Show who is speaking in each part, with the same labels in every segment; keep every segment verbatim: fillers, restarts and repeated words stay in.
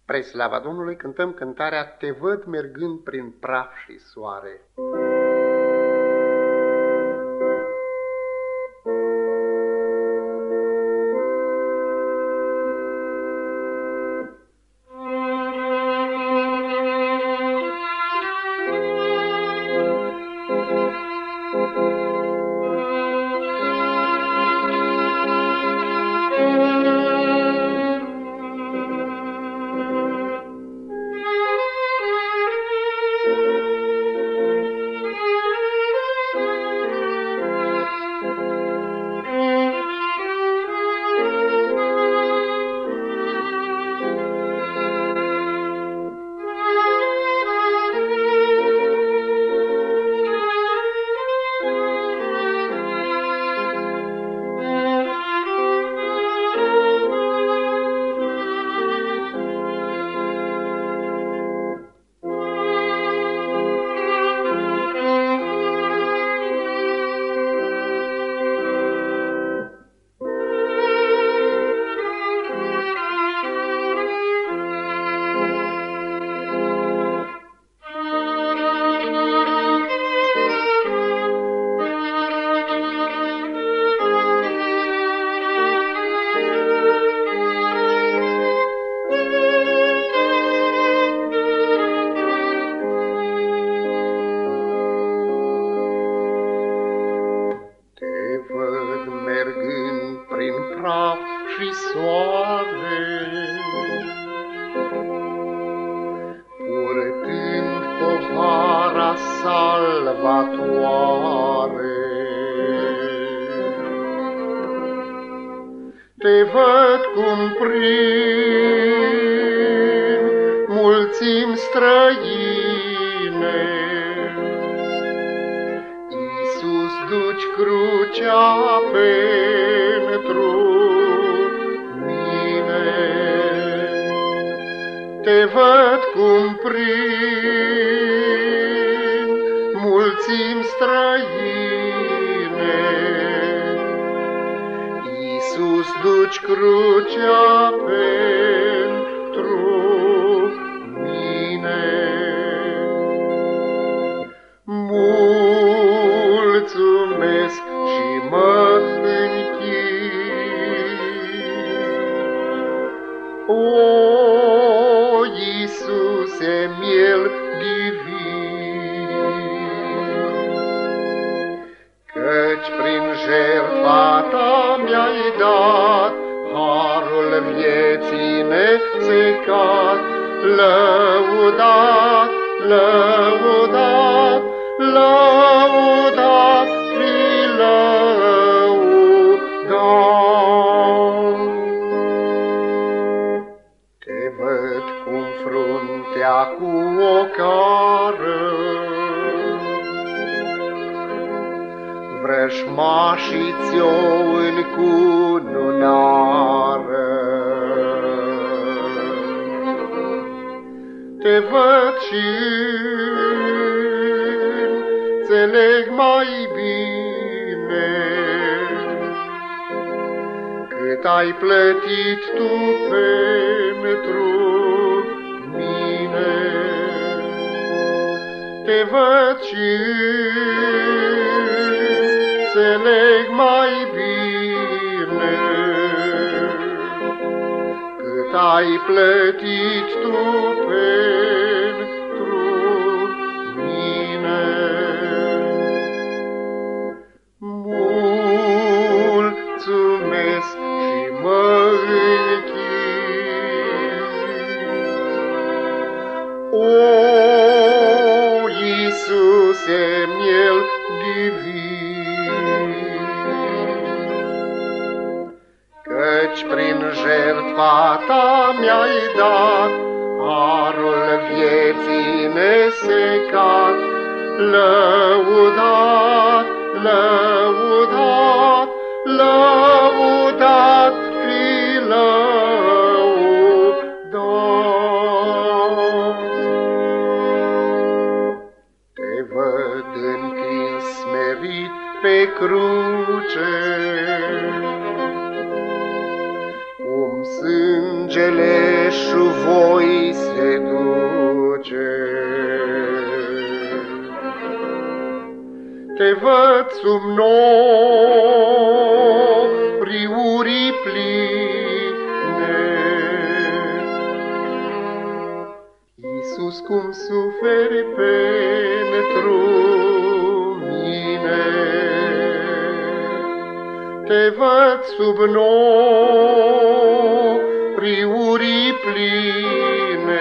Speaker 1: Spre slava Domnului cântăm cântarea Te văd mergând prin praf și soare. Prin praf și soare, purtând povara salvatoare. Te văd cum prin mulțimi străine Iisus duci crucea pentru mine. Te văd cum prin mulțimi străine Iisus duci crucea pentru mine. Mulțumesc și mă O, Iisuse, miel divin, căci prin jertfa ta mi-ai dat harul vieții nesecat. Lăudat, lăudat, lăudat, fi lăudat. Văd cum fruntea cu ocară vrăjmașii ți-o încununară. Te văd și înțeleg mai bine cât ai plătit tu pentru mine. Te văd și înțeleg mai bine cât ai plătit tu pentru mine. Mulțumesc și mă închin. O, Iisuse, miel divin, căci prin jertfa ta mi-ai dat harul vieții nesecat. Lăudat, lăudat, lăudat, fi lăudat. Te văd închins smerit pe cruce, cum sângele șuvoi mi se duce. Te văd sub nori urii pline, Iisus, cum suferi pentru mine. Te văd sub nori urii pline,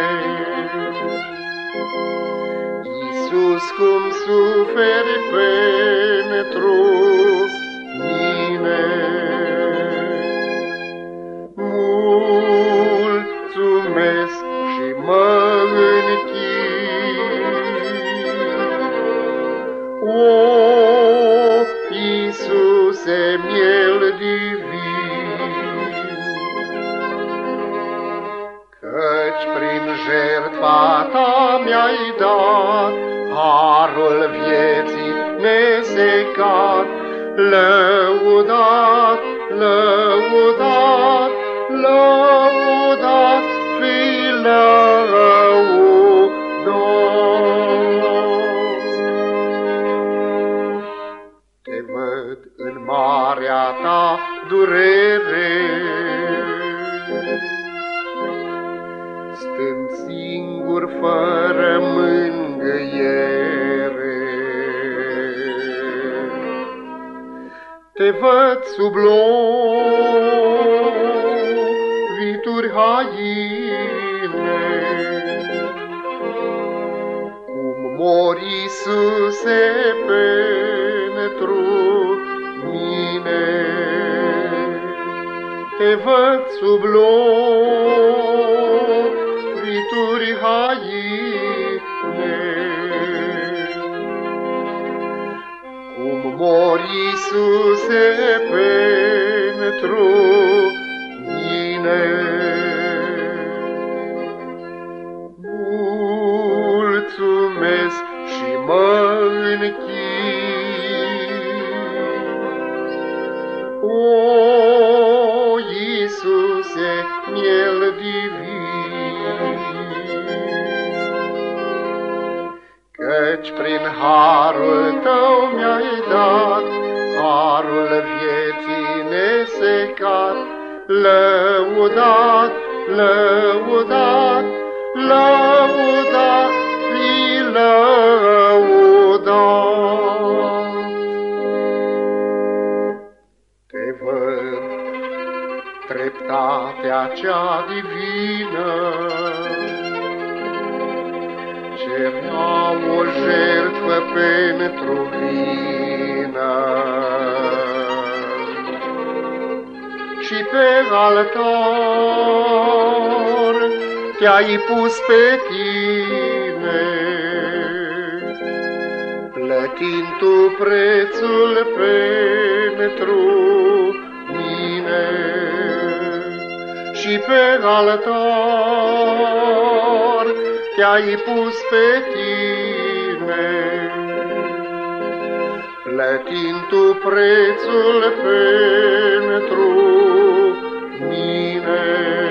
Speaker 1: Iisus, cum suferi pentru mine. Mulțumesc și mă închin. O, Iisuse, miel divin, căci prin jertfa ta mi-ai dat harul vieții nesecat. Lăudat, lăudat, lăudat, fii lăudat. Te văd în marea ta durere, stând singur fără mângâiere. Te văd sub lovituri haine, cum mori, Iisuse, pentru mine. Te văd sub lovituri haine, cum mori, Iisuse, pentru mine. Mulțumesc și mă închin. O, Iisuse, miel divin, căci prin harul tău mi-ai dat harul vieții nesecat. Lăudat, lăudat, lăudat, fii lăudat. Te văd treptatea cea divină, cerea o jertfă pentru vină, și pe altar te-ai pus pe tine, plătind tu prețul pentru mine. Și pe altar te-ai pus pe tine, plătind tu prețul pentru mine.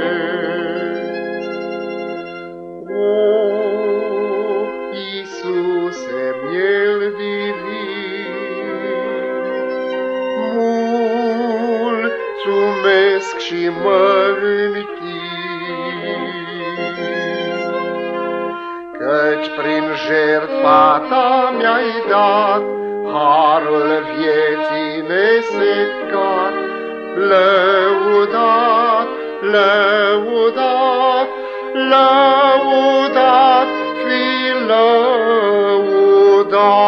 Speaker 1: O, Iisuse, miel divin, mulțumesc și mă închin, căci prin jertfa ta mi-ai dat harul vieții nesecat. Lăudat, lăudat, lăudat, fii lăudat.